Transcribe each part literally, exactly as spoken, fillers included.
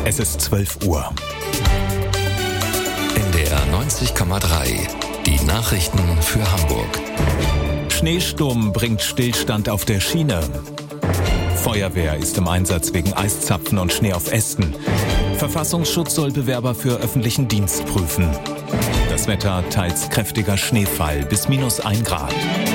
Es ist zwölf Uhr. N D R neunzig Komma drei. Die Nachrichten für Hamburg. Schneesturm bringt Stillstand auf der Schiene. Feuerwehr ist im Einsatz wegen Eiszapfen und Schnee auf Ästen. Verfassungsschutz soll Bewerber für öffentlichen Dienst prüfen. Das Wetter: teils kräftiger Schneefall bis minus ein Grad.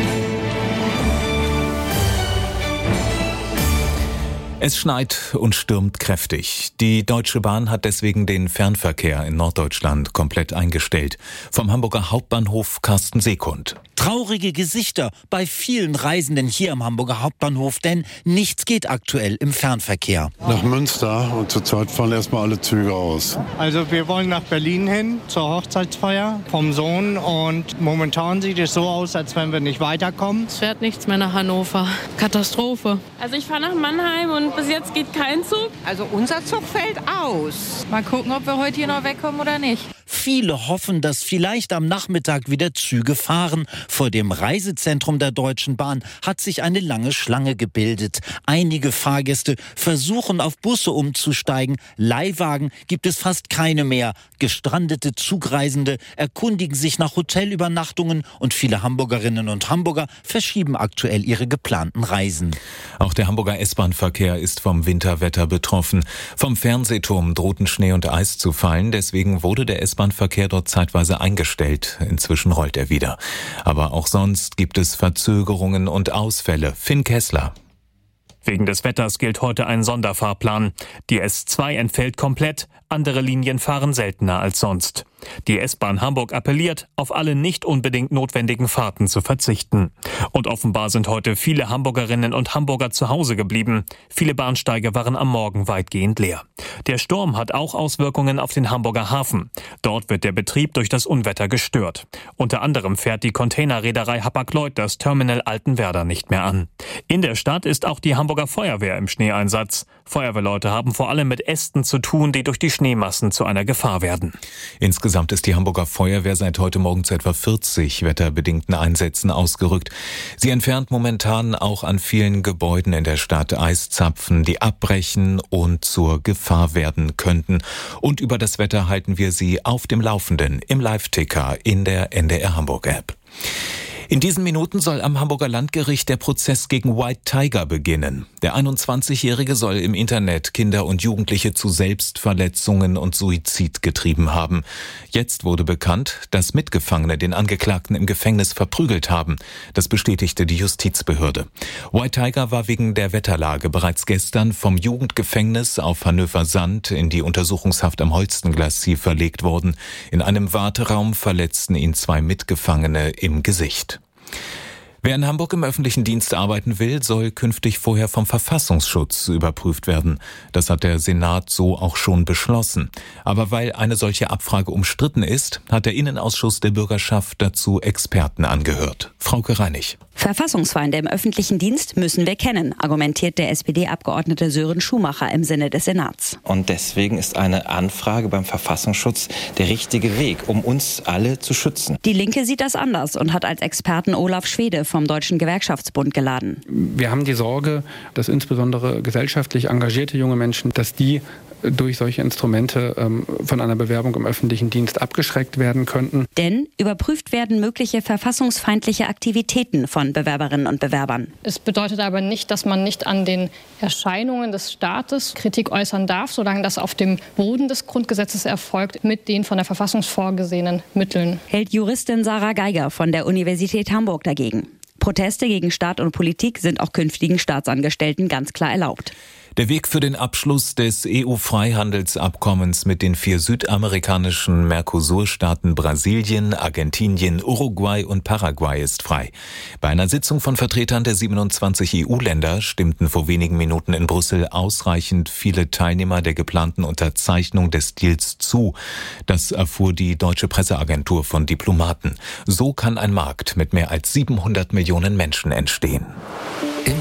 Es schneit und stürmt kräftig. Die Deutsche Bahn hat deswegen den Fernverkehr in Norddeutschland komplett eingestellt. Vom Hamburger Hauptbahnhof Carsten Seekund. Traurige Gesichter bei vielen Reisenden hier am Hamburger Hauptbahnhof, denn nichts geht aktuell im Fernverkehr. Nach Münster und zurzeit fallen erstmal alle Züge aus. Also wir wollen nach Berlin hin zur Hochzeitsfeier vom Sohn und momentan sieht es so aus, als wenn wir nicht weiterkommen. Es fährt nichts mehr nach Hannover. Katastrophe. Also ich fahre nach Mannheim und bis jetzt geht kein Zug. Also unser Zug fällt aus. Mal gucken, ob wir heute hier noch wegkommen oder nicht. Viele hoffen, dass vielleicht am Nachmittag wieder Züge fahren. Vor dem Reisezentrum der Deutschen Bahn hat sich eine lange Schlange gebildet. Einige Fahrgäste versuchen, auf Busse umzusteigen. Leihwagen gibt es fast keine mehr. Gestrandete Zugreisende erkundigen sich nach Hotelübernachtungen und viele Hamburgerinnen und Hamburger verschieben aktuell ihre geplanten Reisen. Auch der Hamburger S-Bahn-Verkehr ist vom Winterwetter betroffen. Vom Fernsehturm drohten Schnee und Eis zu fallen. Deswegen wurde der S-Bahn-Verkehr dort zeitweise eingestellt. Inzwischen rollt er wieder. Aber auch sonst gibt es Verzögerungen und Ausfälle. Finn Kessler. Wegen des Wetters gilt heute ein Sonderfahrplan. Die S zwei entfällt komplett, andere Linien fahren seltener als sonst. Die S-Bahn Hamburg appelliert, auf alle nicht unbedingt notwendigen Fahrten zu verzichten. Und offenbar sind heute viele Hamburgerinnen und Hamburger zu Hause geblieben. Viele Bahnsteige waren am Morgen weitgehend leer. Der Sturm hat auch Auswirkungen auf den Hamburger Hafen. Dort wird der Betrieb durch das Unwetter gestört. Unter anderem fährt die Containerreederei Hapag-Lloyd das Terminal Altenwerder nicht mehr an. In der Stadt ist auch die Hamburger Feuerwehr im Schneeeinsatz. Feuerwehrleute haben vor allem mit Ästen zu tun, die durch die Schneemassen zu einer Gefahr werden. Insgesamt ist die Hamburger Feuerwehr seit heute Morgen zu etwa vierzig wetterbedingten Einsätzen ausgerückt. Sie entfernt momentan auch an vielen Gebäuden in der Stadt Eiszapfen, die abbrechen und zur Gefahr werden könnten. Und über das Wetter halten wir Sie auf dem Laufenden im Live-Ticker in der N D R Hamburg-App. In diesen Minuten soll am Hamburger Landgericht der Prozess gegen White Tiger beginnen. Der einundzwanzigjährige soll im Internet Kinder und Jugendliche zu Selbstverletzungen und Suizid getrieben haben. Jetzt wurde bekannt, dass Mitgefangene den Angeklagten im Gefängnis verprügelt haben. Das bestätigte die Justizbehörde. White Tiger war wegen der Wetterlage bereits gestern vom Jugendgefängnis auf Hannover-Sand in die Untersuchungshaft am Holstenglacis verlegt worden. In einem Warteraum verletzten ihn zwei Mitgefangene im Gesicht. Wer in Hamburg im öffentlichen Dienst arbeiten will, soll künftig vorher vom Verfassungsschutz überprüft werden. Das hat der Senat so auch schon beschlossen. Aber weil eine solche Abfrage umstritten ist, hat der Innenausschuss der Bürgerschaft dazu Experten angehört. Frauke Reinig. Verfassungsfeinde im öffentlichen Dienst müssen wir kennen, argumentiert der S P D-Abgeordnete Sören Schumacher im Sinne des Senats. Und deswegen ist eine Anfrage beim Verfassungsschutz der richtige Weg, um uns alle zu schützen. Die Linke sieht das anders und hat als Experten Olaf Schwede vom Deutschen Gewerkschaftsbund geladen. Wir haben die Sorge, dass insbesondere gesellschaftlich engagierte junge Menschen, dass die durch solche Instrumente ähm, von einer Bewerbung im öffentlichen Dienst abgeschreckt werden könnten. Denn überprüft werden mögliche verfassungsfeindliche Aktivitäten von Bewerberinnen und Bewerbern. Es bedeutet aber nicht, dass man nicht an den Erscheinungen des Staates Kritik äußern darf, solange das auf dem Boden des Grundgesetzes erfolgt, mit den von der Verfassung vorgesehenen Mitteln. Hält Juristin Sarah Geiger von der Universität Hamburg dagegen. Proteste gegen Staat und Politik sind auch künftigen Staatsangestellten ganz klar erlaubt. Der Weg für den Abschluss des E U-Freihandelsabkommens mit den vier südamerikanischen Mercosur-Staaten Brasilien, Argentinien, Uruguay und Paraguay ist frei. Bei einer Sitzung von Vertretern der siebenundzwanzig E U-Länder stimmten vor wenigen Minuten in Brüssel ausreichend viele Teilnehmer der geplanten Unterzeichnung des Deals zu. Das erfuhr die deutsche Presseagentur von Diplomaten. So kann ein Markt mit mehr als siebenhundert Millionen Menschen entstehen.